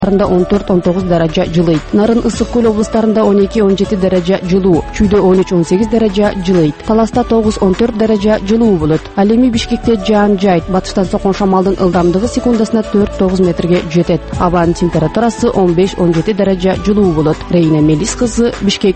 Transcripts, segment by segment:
14-19 даража жылыйт. Нарын ысык көл облустарында 12-17 даража жылуу, чүйдө 13-18 даража жылыйт. Таласта 9-14 даража жылуу болот. Ал эми Бишкекте жаан жайт. Батыштан соккон шамалдын ылдамдыгы секундасына 4-9 метрге жетет. Абанын температурасы 15-17 даража жылуу болот. Рейна Мелис кызы, Бишкек.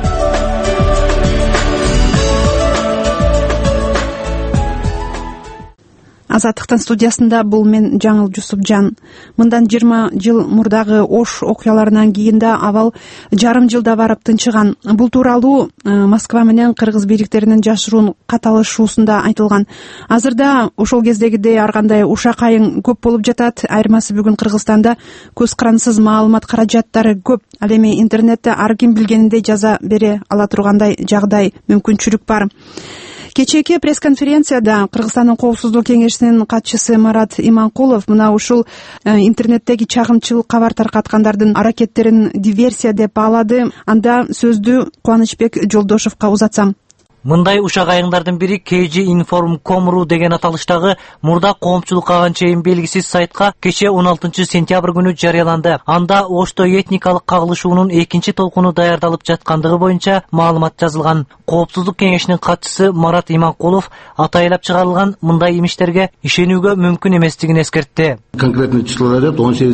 Азаттыктын студиясында бул мен Жаңыл Жусупжан. Мындан 20 жыл мурдагы Ош окуяларынан кийин да абал жарым жылда барып тынчыган. Бул тууралуу Москва менен кыргыз бийликтеринин жашыруун каталышуусунда айтылган. Азырда ошол кездегидей ар кандай ушак айың көп болуп жатат. Айырмасы бүгүн Кыргызстанда көз карансыз маалымат каражаттары көп. Ал эми интернетте ар ким билгениндей жаза бере ала тургандай жагдай, мүмкүнчүлүк бар. Кечээки пресс-конференцияда Кыргызстандын Коопсуздук кеңешинин катчысы Марат Иманкулов мына ушул интернеттеги чагымчыл кабар таркаткандардын аракеттерин диверсия деп баалады. Анда сөздү Кубанычбек Жолдошовго узатсам. Мындай ушак айыңдардын бири KG-Inform.com.ru деген аталыштагы мурда коомчулукка чейин белгисиз сайтка кечээ 16 сентябрь күнү жарыяланды. Анда Ошто этникалык кагылышуунун экинчи толкуну даярдалып жаткандыгы боюнча маалымат жазылган. Коопсуздук кеңешинин катчысы Марат Иманкулов атайлап чыгарылган мындай имиштерге ишенүүгө мүмкүн эместигин эскертти. Конкретный числолор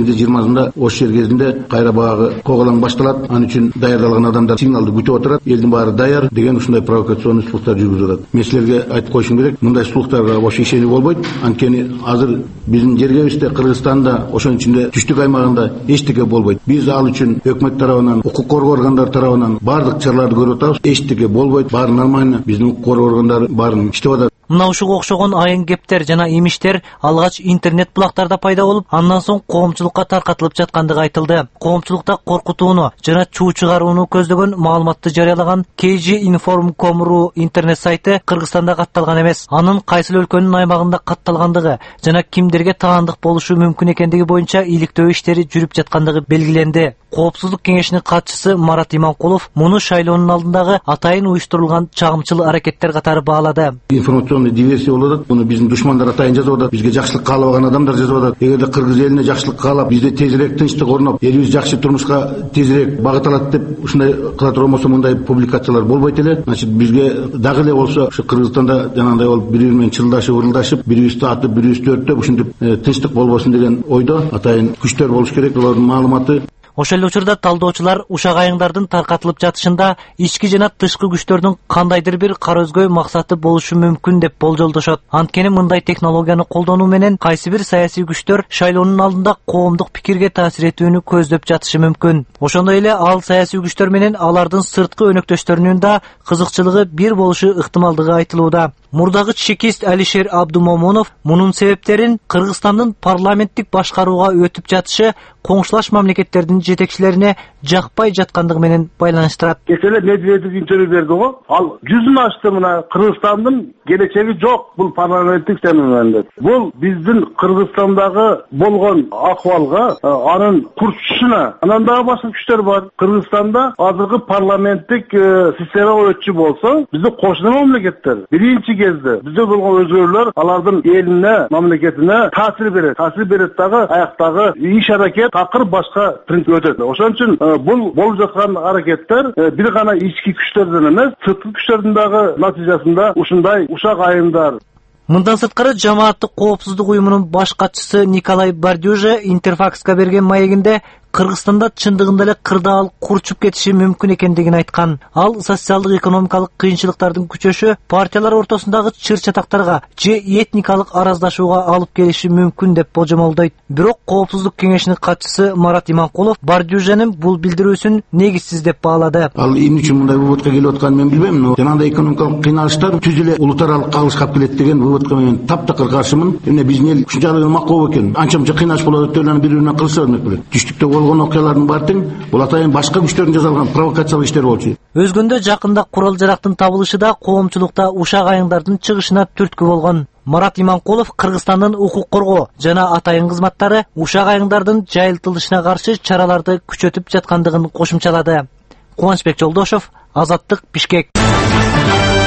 18-20 Ош жер кезинде кайра багы коголоң башталат. Аны үчүн даярдалган адамдар сигналды күтүп отурат. Элдин баары даяр деген ушундай провокацион слухтар жүргүзүп атат. Мен силерге айтып коюшум керек, мындай слухтарга ошо ишенүү болбойт. Анткени азыр биздин жергебизде Кыргызстанда, ошонун ичинде түштүк аймагында эчтеке болбойт. Биз ал үчүн өкмөт тарабынан, укук коргоо органдары тарабынан баардык чараларды көрүп атабыз. Эчтеке болбойт. Баары нормально. Биздин укук коргоо органдары баарын иштеп атат. Мына ушуга окшогон айын кептер жана имиштер алгач интернет булактарда пайда болуп, андан соң коомчулукка таркатылып жаткандыгы айтылды. Коомчулукта коркутууну жана чуу чыгарууну көздөгөн маалыматты жарыялаган KG-Inform.com.ru интернет сайты Кыргызстанда катталган эмес. Анын кайсыл өлкөнүн аймагында катталгандыгы жана кимдерге таандык болушу мүмкүн экендиги боюнча иликтөө иштери жүрүп жаткандыгы белгиленди. Коопсуздук кеңешинин катчысы Марат Иманкулов муну шайлоонун алдындагы атайын уюштурулган чагымчыл аракеттер катары баалады. Информационный диверсия болуп атат. Муну биздин душмандар атайын жазып атат. Бизге жакшылык каалабаган адамдар жазып атат. Эгерде кыргыз элине жакшылык каалап, бизде тезирээк тынчтык орноп, элибиз жакшы турмушка тезирээк багыт алат деп ушундай кыла турган болсо мындай публикациялар болбойт эле. Значит, бизге дагы эле болсо ушу Кыргызстанда жанагындай болуп бири-бири менен чылдашып, ырылдашып, бирибизди атып, бирибизди өрттөп, ушинтип тынчтык болбосун деген ойдо атайын күчтөр болуш керек. Алардын маалыматы Ошол эле учурда талдоочулар ушак айыңдардын таркатылып жатышында ички жана тышкы күчтөрдүн кандайдыр бир кара өзгөй максаты болушу мүмкүн деп болжолдошот. Анткени мындай технологияны колдонуу менен кайсы бир саясий күчтөр шайлоонун алдында коомдук пикирге таасир этүүнү көздөп жатышы мүмкүн. Ошондой эле ал саясий күчтөр менен алардын сырткы өнөктөштөрүнүн да кызыкчылыгы бир болушу ыктымалдыгы айтылууда. Мурдагы чекист Алишер Абдумомунов мунун себептерин Кыргызстандын парламенттик башкарууга өтүп жатышы коңшулаш мамлекеттердин жетекчилерине жакпай жаткандыгы менен байланыштырат. Кечээ Медведев интервью берди го. Ал жүзүн ачты, мына Кыргызстандын келечеги жок бул парламенттик сенатында. Бул биздин Кыргызстандагы болгон акыбалга, анын курчушуна, анан дагы башка күчтөр бар. Кыргызстанда азыркы парламенттик системага өтчү болсо, биздин кошуна мамлекеттер биринчи кезде бизде болгон өзгөрүүлөр алардын элине, мамлекетине таасир берет. Таасир берет дагы аяктагы иш аракет такыр башка принцип өтөт. Ошон үчүн бул болуп жаткан аракеттер бир гана ички күчтөрдөн эмес, сырткы күчтөрдүн дагы натыйжасында ушундай ушак айымдар. Мындан сырткары жамааттык коопсуздук уюмунун баш катчысы Николай Бардюже Интерфакска берген маегинде Кыргызстанда чындыгында эле кырдаал курчуп кетиши мүмкүн экендигин айткан. Ал социалдык экономикалык кыйынчылыктардын күчөшү партиялар ортосундагы чыр-чатактарга же этникалык араздашууга алып келиши мүмкүн деп болжомолдойт. Бирок Коопсуздук кеңешинин катчысы Марат Иманкулов Бардюженин бул билдирүүсүн негизсиз деп баалады. Ал эмне үчүн мындай выводко келип атканын мен билбейм, но жанагындай экономикалык кыйналыштар түз эле улут аралык кагылышка алып келет деген выводко мен таптакыр каршымын. Эмне биздин эл ушунчалык эле макул экен. Анча-мынча кыйналыш болот, өтөлөрүн бири-бирине кылыша бермек белет. Түштүктө болгон окуялардын баары тең бул атайын башка күчтөрдүн жасалган провокациялык иштер болчу. Өзгөндө жакында курал-жарактын табылышы да коомчулукта ушак айыңдардын чыгышына түрткү болгон. Марат Иманкулов Кыргызстандын укук коргоо жана атайын кызматтары ушак айыңдардын жайылтылышына каршы чараларды күчөтүп жаткандыгын кошумчалады. Кубанычбек Жолдошов, Азаттык, Бишкек.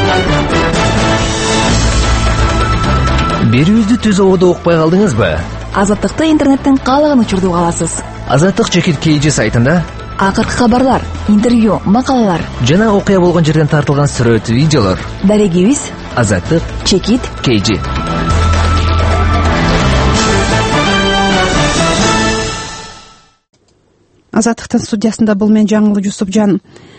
Берүүбүздү түз ободо укпай калдыңызбы? Азаттыкты интернеттен каалаган учурда уга аласыз. Азаттык чекит KG сайтында акыркы кабарлар, интервью, макалалар жана окуя болгон жерден тартылган сүрөт, видеолор. Дарегибиз Азаттык чекит KG. Азаттыктын студиясында бул мен Жаңыл Жусупжан.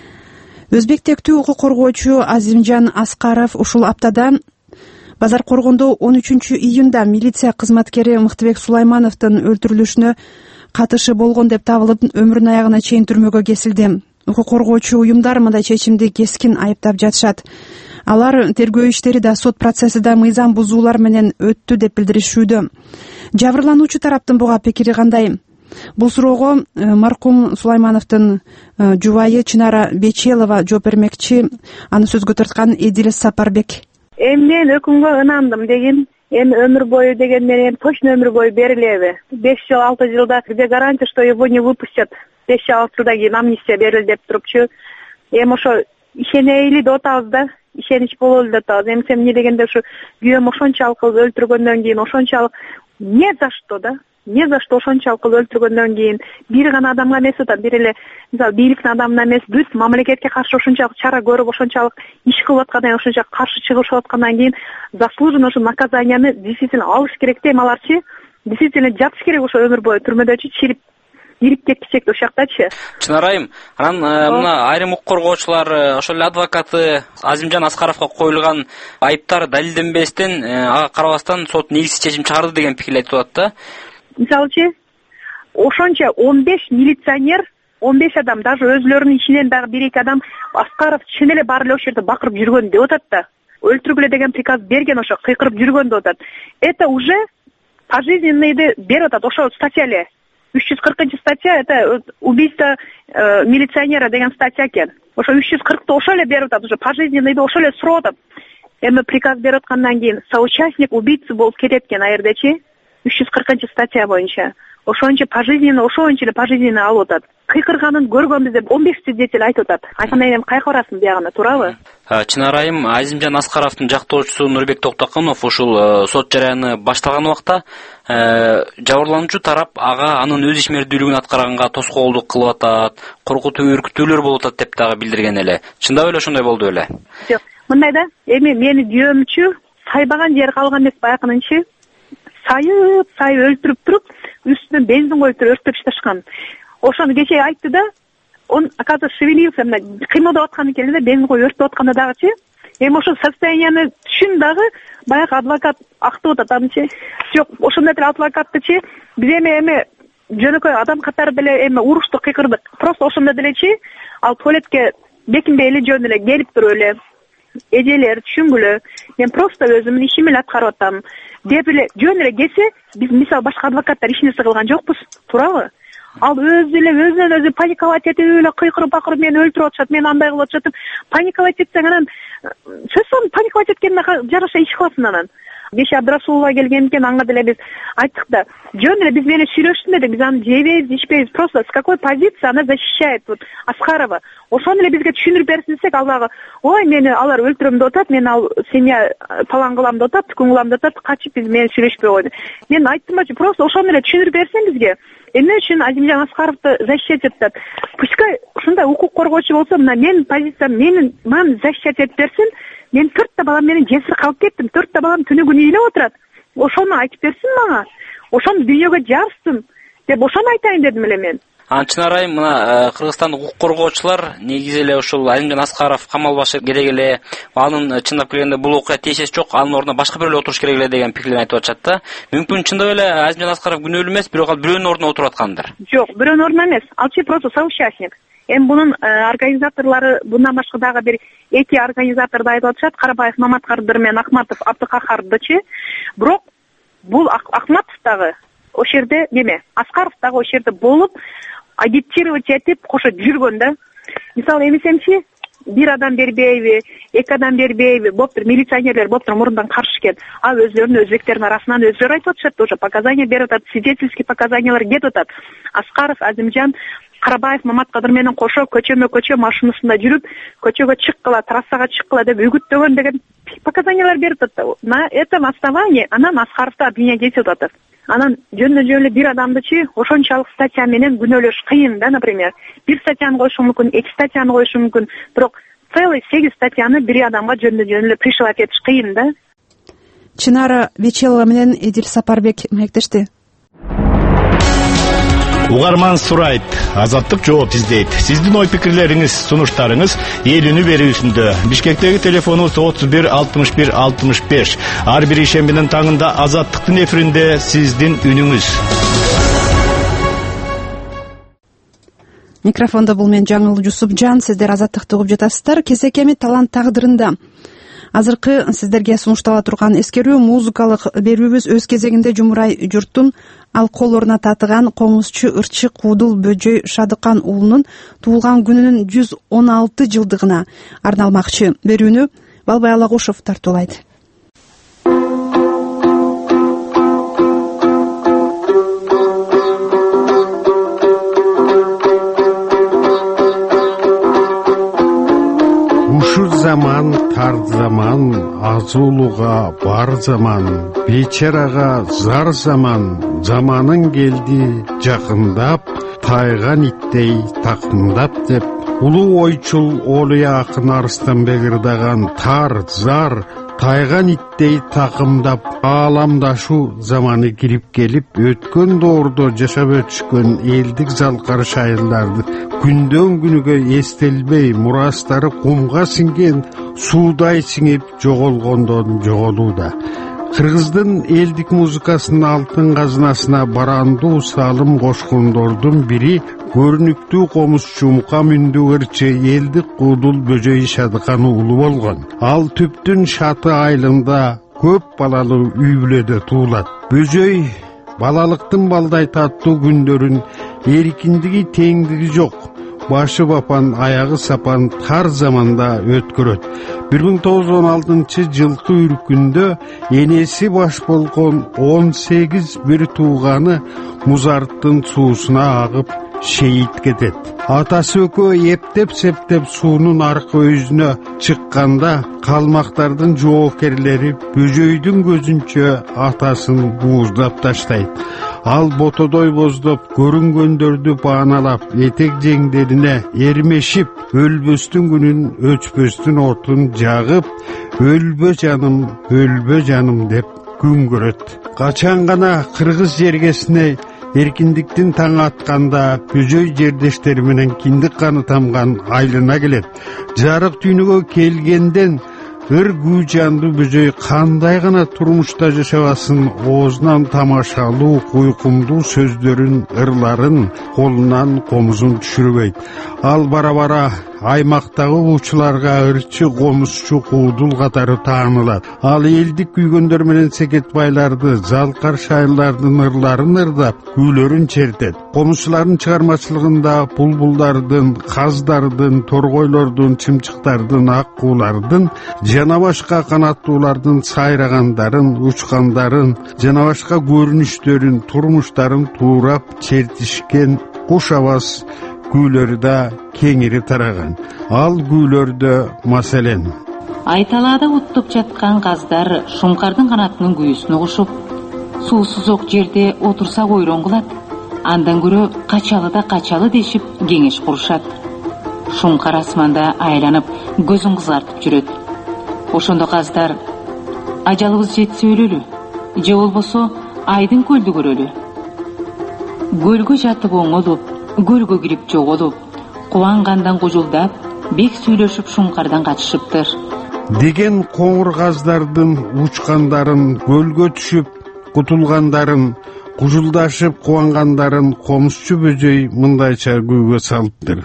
Өзбектектүү укук коргоочу Азимжан Аскаров ушул аптада Базар Коргондо 13 июнда милиция кызматкери Мыктыбек Сулаймановдун өлтүрүлүшүнө катышы болгон деп табылып, өмүрүнүн аягына чейин түрмөгө кесилди. Укук коргоочу уюмдар мындай чечимди кескин айыптап жатышат. Алар тергөө иштери да, сот процесси да мыйзам бузуулар менен өттү деп билдиришүүдө. Жабырлануучу тараптын буга пикири кандай? Бул суроого маркум Сулаймановдун жубайы Чынара Бечелова жооп бермекчи. Аны сөзгө тарткан Эдил Сапарбек. Мен өкүмгө ынандым деген, өмүр бою деген менен точно өмүр бою берилеби? 5 жыл 6 жылда где гарантия, что его не выпустят? 5 жыл 6 жылдан кийин амнистия берилди деп турупчу. Ошо ишенейли деп атабыз да, ишенич бололу деп атабыз. Сен эмне дегенде ушу күйөөм ошончалык кылып өлтүргөндөн кийин ошончалык не за что да? Не за что ошончалык кылып өлтүргөндөн кийин бир гана адамга эмес да, бир эле мисалы бийликтин адамына эмес, бүт мамлекетке каршы ошончалык чара көрүп, ошончалык иш кылып аткандан, ошончалык каршы чыгышып аткандан кийин заслуженно ошо наказанияны действительно алыш керек да. Аларчы действительно жатыш керек ошо өмүр бою түрмөдөчү, чирип ирип кеткичек ошол жактачы. Чынарайым, анан мына айрым укук коргоочулар, ошол эле адвокаты Азимжан Аскаровго коюлган айыптар далилденбестен, ага карабастан сот негизсиз чечим чыгарды деген пикир айтып атат да. Мисалчы, ошончо 15 милиционер, 15 адам, даже өзлөрүнүн ичинен дагы 1-2 адам Аскаров чын эле бар эле ошол жерде бакырып жүргөн деп атат да. Өлтүргүлө деген приказ берген, ошо кыйкырып жүргөн деп атат. Это уже пожизненныйды берип атат, ошол статья эле. 340-статья, это убийство милиционера деген статья экен. Ошо 340-ты ошол эле берип атат, уже пожизненныйды ошол эле сурап атат. Эми приказ берип аткандан кийин соучастник убийцы болуп кетет экен аердечи. 340-статья боюнча. Ошончо пожизненно, ошончо эле пожизненно алып атат. Кыйкырганын көргөнбүз деп 15 свидетель айтып атат. Айткандай эми кайка барасың биягына, туурабы? Чынарайым, Азимжан Аскаровдун жактоочусу Нурбек Токтокунов ушул сот жараяны башталган убакта жабырлануучу тарап ага анын өз ишмердүүлүгүн аткарганга тоскоолдук кылып атат, коркутуу үркүтүүлөр болуп атат деп дагы билдирген эле. Чындап эле ошондой болду беле? Жок, мындай да, эми мени күйөөмчү сайбаган жери калган эмес байкынынчы. Сайып өлтүрүп туруп, үстүнө бензин коюп туруп өрттөп ташташкан. Ошону кечээ айтты да, он, оказывается, шевелился, кыймылдап аткан экен да, бензин коюп өрттөп атканда дагычы. Эми ошол состоянияны түшүн дагы баягы адвокат актап атат анычы. Жок, ошондой эле адвокаттычы биз эми жөнөкөй адам катары деле эми уруштук, кыйкырдык. Просто ошондой делечи, ал туалетке бекинбей эле жөн эле келип туруп эле эжелер түшүнгүлө, мен просто өзүмдүн ишим эле аткарып атам деп эле жөн эле келсе, биз мисалы башка адвокаттар эч нерсе кылган жокпуз, туурабы? Ал өзүнөн өзү паниковать этип эле кыйкырып бакырып мени өлтүрүп атышат, мени андай кылып атышат деп паниковать этсең, анан сөзсүз паниковать эткенине жараша иш кыласың анан. Беши Абдрасулова келген экен, аңга деле биз айттык да, жөн эле биз менен сүйлөштүм эле, биз аны жебейбиз, ичпейбиз, просто с какой позиции она защищает вот Аскарова. Ошону эле бизге түшүндүрүп берсин десек, ал дагы, ой, мени алар өлтүрөм деп атат, мен ал семья палан кылам деп атат, түкүн кылам деп атат, качып биз менен сүйлөшпөй койду. Мен айттымчы, просто ошону эле түшүндүрүп берсин бизге. Эмне үчүн Азимжан Аскаровду защищать этет? Пускай ушундай укук коргоочу болсо, мына менин позициям, мени защищать этип берсин. Мен 4 балам менен жесир калып кеттим. 4 балам түнү күнү ыйлап отурат. Ошону айтып берсин мага. Ошону дүйнөгө жарсын деп ошону айтайын дедим эле мен. Чынарайым, мына Кыргызстандык укук коргоочулар негизи эле ушул Азимжан Аскаров камалбашы керек эле, анын чындап келгенде бул окуя тиешеси жок, анын ордуна башка бирөөлөр отуруш керек эле деген пикирлерин айтып атышат да. Мүмкүн чындап эле Азимжан Аскаров күнөөлүү эмес, бирок ал бирөөнүн ордуна отуруп аткандыр. Жок, бирөөнүн ордуна эмес. Алчы просто соучастник. Эми бунун организаторлору, bundan башка дагы бир 2 организаторду айтып атышат, Карабаев Маматкардыр менен Акматов Абдыкахардычы. Бирок бул Акматов дагы ошол жерде неме, Аскаров дагы ошол жерде болуп, агитировать этип кошо жүргөн да. Мисалы эмесемчи, бир адам бербейби, 2 адам бербейби, боптур милиционерлер боптур мурундан каршы экен. А өзлөрүнүн өзбектердин арасынан өзлөрү айтып атышат, уже показания берип атат, свидетельский показаниялар кетип атат. Аскаров, Азимжан, Карабаев Маматкадыр менен кошо көчө машинасында жүрүп, көчөгө чыккыла, трассага чыккыла деп үгүттөгөн деген показаниялар берип атат. На этом основании анан Аскаровду обвинять этип атат. Анан жөн эле бир адамдычы ошончалык статья менен күнөөлөш кыйын да, например. Бир статьяны коюшу мүмкүн, 2 статьяны коюшу мүмкүн, бирок целый 8 статьяны бир адамга жөн эле пришивать этиш кыйын да. Чынара Вечелова менен Эдил Сапарбек маектешти. Угарман сурайт, Азаттык жооп издейт. Сиздин ой пикирлериңиз, сунуштарыңыз эл үнү берүүсүндө. Бишкектеги телефонубуз 31 61 65. Ар бир ишембинин таңында Азаттыктын эфиринде сиздин үнүңүз. Микрофонда бул мен Жаңыл Жусупжан, сиздер Азаттыкты угуп жатасыздар. Кезекеми талант тагдырында. Азыркы сиздерге сунуштала турган эскерүү музыкалык берүүбүз өз кезегинде Жумурай журттун ал колоруна татыган комузчу ырчы Куудул Бөжөй Шадыкан уулунун туулган күнүнүн 116 жылдыгына арналмакчы. Берүүнү Балбай Алагушев тартуулайт. Заман тар заман, азуулуга бар заман, бечарага зар заман, заманың келди жакындап, тайган иттей такымдап деп, улуу ойчул Олуй акын Арыстанбек ырдаган тар зар, тайган иттей такымдап, ааламдашу заманы кирип келип, өткөн доордо жашап өтүшкөн элдик залкар шайырларды күндөн күнүгө эстелбей, мурастары кумга сиңген суудай сиңип жоголгондон жоголууда. Кыргыздын элдик музыкасынын алтын казынасына барандуу салым кошкондордун бири көрүнүктүү комузчу Мукам үндүү ырчы элдик Куудул Бөжөй Шадыкан уулу болгон. Ал түптүн шаты айылында көп балалуу үй бүлөдө туулат. Бөжөй балалыктын балдай таттуу күндөрүн эркиндиги теңдиги жок, башы бапан, аягы сапан тар заманда өткөрөт. 1916 жылкы үркүндө энеси баш болгон 18 бир тууганы музарттын суусуна агып шейит кетет. Атасы экөө эптеп-септеп суунун аркы өзүнө чыкканда калмактардын жоокерлери Бөжөйдүн көзүнчө атасын ууздап таштайт. Ал ботодой боздоп, көрүнгөндөрдү бааналап, этек жеңдерине эрмешип, өлбөстүн күнүн өчпөстүн отун жагып, өлбө жаным деп күн көрөт. Качан гана кыргыз жергесине эркиндиктин таң атканда Бөжөй жердештери менен киндик каны тамган айылына келет. Жарык түнүгө келгенден ыр күү жандуу Бөжөй кандай гана турмушта жашабасын, оозунан тамашалуу, куйкумдуу сөздөрүн, ырларын, колунан комузун түшүрбөйт. Ал бара-бара аймактагы уучуларга ырчы комузчу Куудул катары таанылат. Ал элдик күйгөндөр менен секетбайларды, залкар шайырлардын ырларын ырдап, күүлөрүн чертет. Комузчулардын чыгармачылыгында булбулдардын, каздардын, торгойлордун, чымчыктардын, ак куулардын, жана башка канаттуулардын сайрагандарын, учкандарын, жана башка көрүнүштөрүн, турмуштарын туурап чертишкен куш абас күүлөрү да кеңири тараган. Ал күүлөрдө маселен: Айталаада уттуп жаткан каздар шуңкардын канатынын күйүүсүн угушуп, суусузок жерде отурса ойрон кылат. Андан көрө качалы дешип кеңеш курушат. Шуңкар асманда айланып, көзүн кызартып жүрөт. Ошондо каздар: ажалыбыз жетсе өлөлү, же болбосо айдын көлдү көрөлү. Көлгө жатып оңолуп, көлгө кирип жоголуп, кубангандан кужулдап, бек сүйлөшүп шуңкардан качышыптыр деген коңур каздардын учкандарын, көлгө түшүп кутулгандарын, кужулдашып кубангандарын комузчу Бөжөй мындайча күүгө салыптыр.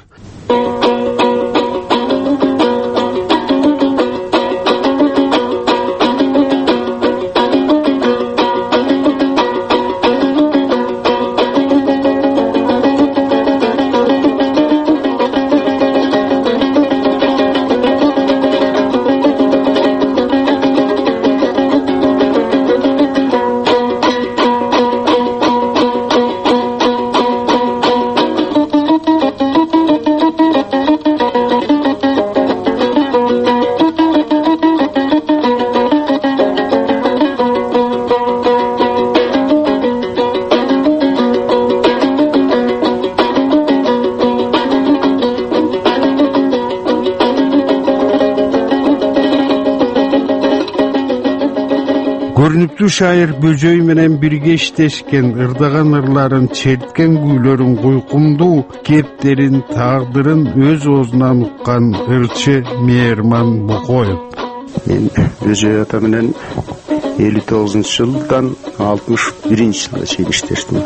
Көрүнүктүү шайыр Бөжөй менен бирге иштешкен, ырдаган ырларын, черткен күүлөрүн, куйкумдуу кептерин, тагдырын өз оозунан уккан ырчы Мээрман Бокоев. Мен Бөжөй ата менен 59-жылдан 61-жылга чейин иштештим.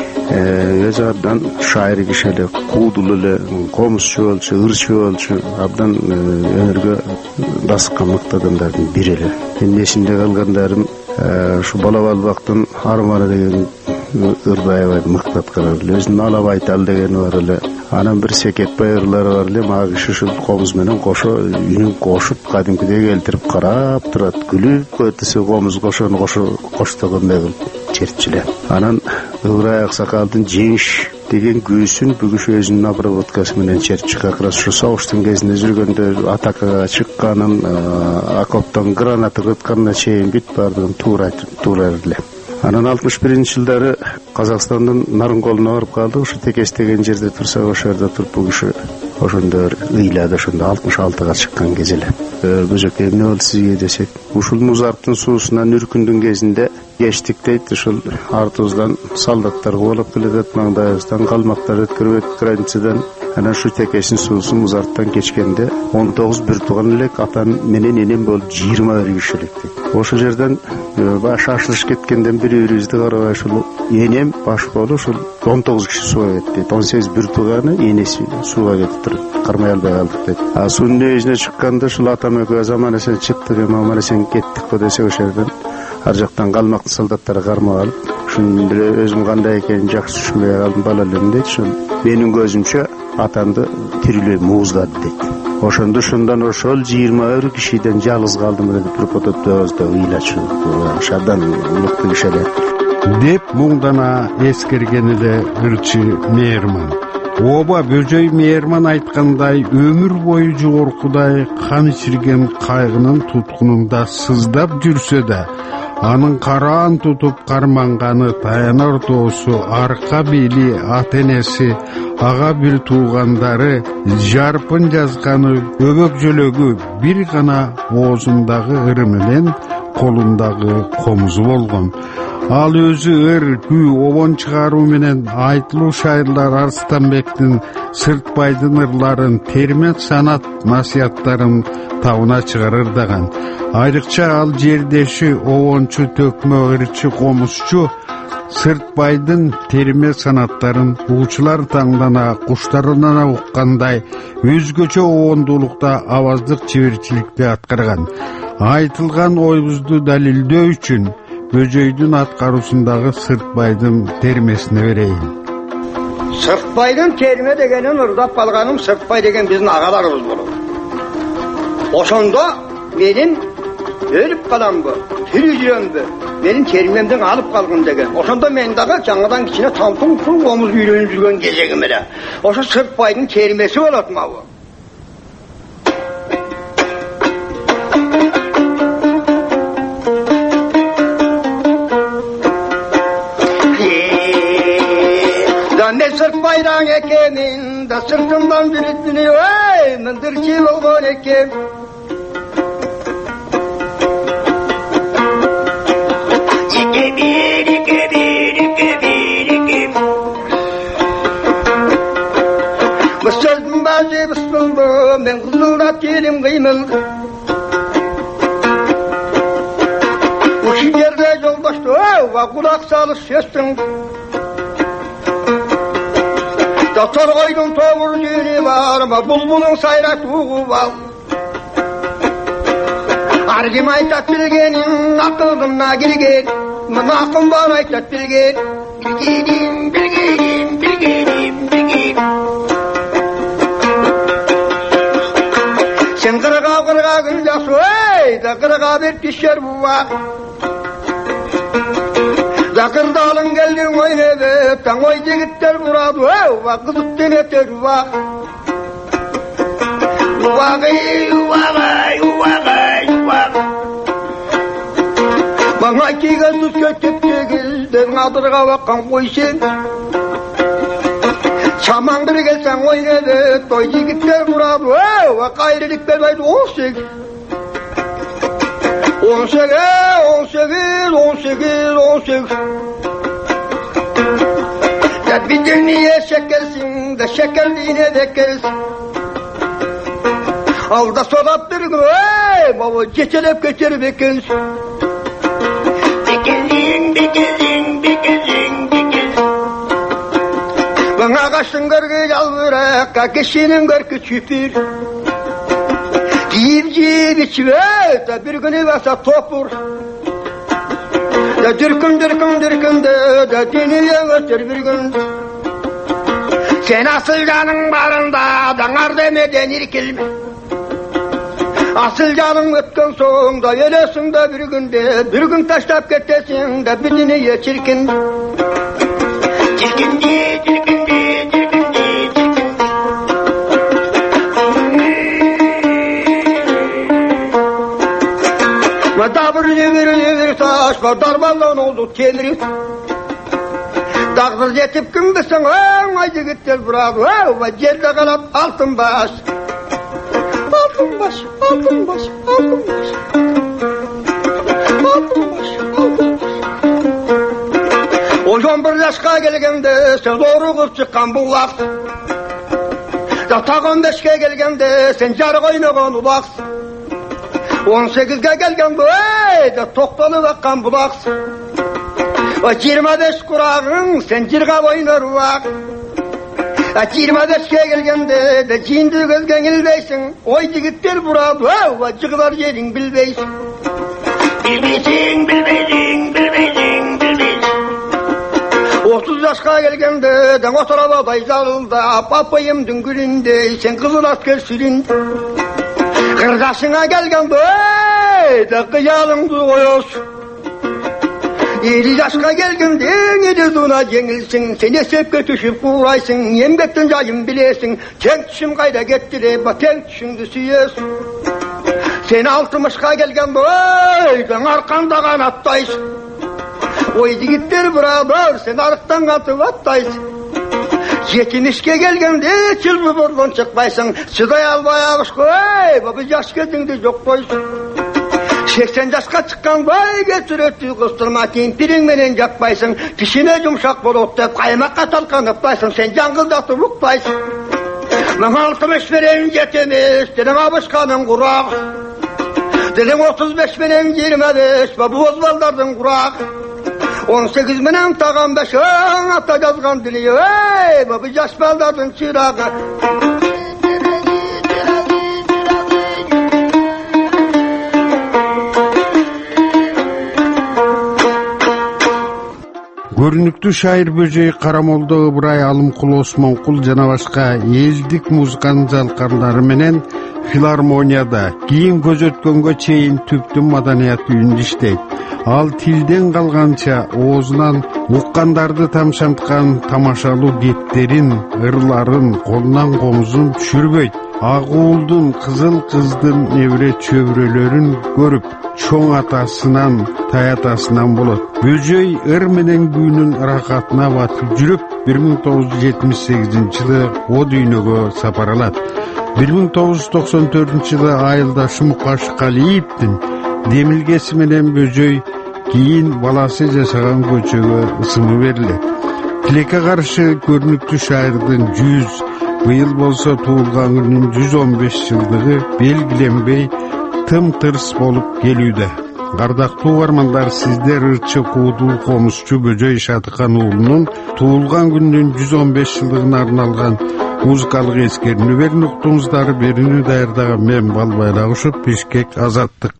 Өз абдан шайыр киши эле, куудул эле, комузчу болчу, ырчы болчу, абдан өнөргө баскан мыкты адамдардын бири эле. Менин эсимде калгандарым ушу бала балбактын арманы деген Ырбаева мыкты аткарар эле, өзүнүн Алабайтал дегени бар эле. Анан бир Секетбай ырлары бар эле, мага киши ушул комуз менен кошо үнүн кошуп, кадимкидей келтирип карап турат. Күлүп өтөсө комуз кошону коштогондой кылып чертчү эле. Анан Ыбырай Аксакалдын Жеңиш деген күүсүн бүгүш өзүнүн обработкасы менен чертчү. Как раз ушу согуштун кезинде жүргөндө атакага чыкканын, окоптон граната кытканына чейин бүт баардыгын туура эле. Анан 61-жылдары Казакстандын Нарынколуна барып калдык. Ушу Текес деген жерде турсак, ошол жерде туруп бул киши ошондо ыйлады, ошондо 66-га чыккан кез эле. Бөжөкей эмне болду сизге десек, ушул Музарттын суусунан үркүндүн кезинде кештик дейт. Ушул артыбыздан солдаттар кубалап келатат, маңдайыбыздан калмактар өткөрүп границадан. Анан ушу Текестин суусу Музарттан кечкенде 19 бир тууган элек, атам менен энем болуп 21 киши элек дейт. Ошол жерден баш ашылыш кеткенден бири-бирибизди карабай ушул энем баш болуп ушул 19 киши сууга кетти. 18 бир тууганы энеси сууга кетип туруп кармай албай калдык дейт. Суунун небесине чыкканда ушул атам экөө заман эсен чыктык, аман эсен кеттик го десе, ошол жерден ар жактан калмактын солдаттары кармап алып, ушунун деле өзүм кандай экенин жакшы түшүнбөй калдым, бала элем дейт. Ушул менин көзүмчө атамды тирүүлөй мууздады дейт. Ошондон ошол 21 кишиден жалгыз калдым деп туруп отоптойбузда ыйлачу. Шадан мыкты киши эле деп муңдана эскерген эле ырчы Мээрман. Оба Бөжөй Мээрман айткандай, өмүр бою жогоркудай кан ичирген кайгынын туткунунда сыздап жүрсө да, анын караан тутуп карманганы таянар доосу, арка бели, ата-энеси, ага бир туугандары, жарпын жазганы өбөк жөлөгү бир гана оозундагы ыры менен колундагы комузу болгон. Ал өзү ыр, күү, обон чыгаруу менен айтылуу шайырлар Арстанбектин, Сыртбайдын ырларын, термек санат насыяттарын табына чыгарырдаган. Айрыкча ал жердеши, обончу, төкмө ырчы, комузчу Сыртбайдын терме санаттарын угуучулар таңдана, куштарынан уккандай өзгөчө обондуулукта аваздык чеберчиликти аткарган. Айтылган ойбузду далилдөө үчүн Бөжөйдүн аткаруусундагы Сыртбайдын термесине берейин. Сыртбайдын терме дегенин ырдап калганым, Сыртбай деген биздин агаларыбыз болот. Ошондо менин өлүп каламбы, тирүү жүрөмбү, менин термемден алып калгын деген. Ошондо мен дагы жаңадан кичине тамтың комуз үйрөнүп жүргөн кезегим эле. Ошо Сыртбайдын термеси болот мабы. Sırtbaydan ekemin da sırtımdan bürüttünü, ey mındırçı olgon ekem. Bu sözün bazı bısıldı, ben kızılat yerim kıymıl. Bu şiirde yoldaştı, kulak salış sestin. Doktor koydun toğur düğünü var ama bulbulun sayrak tuğu var. Argim aytat bilgenin akıldımna girgen, akım var aytat bilgen. Bilgenim, bilgenim, bilgenim, bilgenim. Sen kırığa gün yasu, ey da kırığa bir pişer bu var. Zakırdalın geldin oynadı, tan oy jigitler muradı, kızıp deneter vak. Uvagay, uvagay, uvagay, uvagay. Bana iki gözlü kötüp tegizden adırga bakkan koysun. Şamandır gelsen oynadı, toy jigitler muradı, gayrılık belaydı olsun. Bir niye şekersin de şekerliğine bekeriz. Alda solap bir gün baba geçelep götürüp ekeriz. Bana kaçtın görgü yalvırak, kişinin görgü çüpür. Cip içme, bir günü basa topur. Dürkün de dünyaya götür bir gün. Sen asıl canın barında danar demeden irkilme. Asıl canın ötken soğunda ölesin de bir gün taşlap kettesin de bir dünya çirkin. Bir taş var darballan oldu temiri. Dağdır yetip kımdısın aydı gittir bırak yerde kalat altın baş. Altın baş. O 11 yaşka gelgende sen doğru kız çıkan bu vakt. Ta 15'ke gelgende sen jarık oynagan ulak. 18'ge gelgen bu toktalı bakkan bulak. 25 kurağın sen cirga oynar vak. 25'ke gelgende de cindi gözgen ilbeysin. Oy jigitler burada cıgılar yerin bilbeysin. Bilbeysin. 30 yaşka gelgende de oturaba bayzalıldı. Papayım düngülünde sen kızıl asker süründü. Kırdaşına gelgen de kıyalındı koyuyorsun. 50 yaşka gelgen de neduduna jengilsin. Sen esep götüşüp uğraysın. Yemgekten jayın bilesin. Ten tüşüm kayda gettire ten tüşüngü süyesin. Sen 60'ka gelgen ben arkanda kanattaysın. Oy jigitler birader sen arıktan katıp attayısın. 70'ke gelgende çılbı bordan çıkmaysın. Çıday albay ağış koy baba yaş geldinde yok koysun. 80 yaşka çıkkan vay getir öttüğü kıstırma kempirin menen jakpaysın. Pişine yumuşak bolup da kaymakka talkanıptaysın. Sen jangıldatıp ukpaysın. Ben 60 veren yetemiş dedim abışkanın kurak. Dedim 35 veren 25 baba ozbaldardım kurak. 18 menen tağam 5 ata yazgan dili baba yaş baldardım çırağı. Көрүнүктүү шайыр Бөжөй Карамолдо Ыбырай Алымкул Осмонкул жана башка элдик музыканын жалкарлары менен филармонияда кийин көз өткөнгө чейин түптүн маданият үйүндө иштейт. Ал тилден калганча оозунан уккандарды тамшанткан тамашалуу кептерин, ырларын, колунан комузун түшүрбөйт. Ак уулдун, кызыл кыздын небере чөбүрөлөрүн көрүп, чоң атасынан, таятасынан болот. Бөжөй ыр менен күүнүн ыракатына батып жүрүп, 1978-жылы о дүйнөгө сапар алат. 1994-жылы айылдашы Мукаш Калиевдин демилгеси менен Бөжөй кийин баласы жашаган көчөгө ысымы берилет. Тилекке каршы көрүнүктүү шайырдын 100, быйыл болсо туулган күнүнүн 115 жылдыгы белгиленбей тым-тырс болуп келүүдө. Кардактуу угармандар, сиздер ырчы куудул комузчу Бөжөй Шадыкан уулунун туулган күнүнүн 115 жылдыгына арналган музыкалык эскеринүүлөрүн уктуңуздар. Берүүнү даярдаган мен Балбай Рагушев, Бишкек, Азаттык.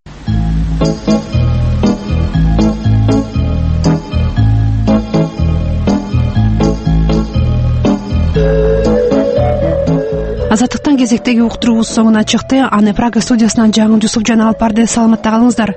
Азаттыктан кезектеги уктуруубуз соңуна чыкты. Аны Прага студиясынан Жаңыл Жусупжан алып барды. Саламатта калыңыздар.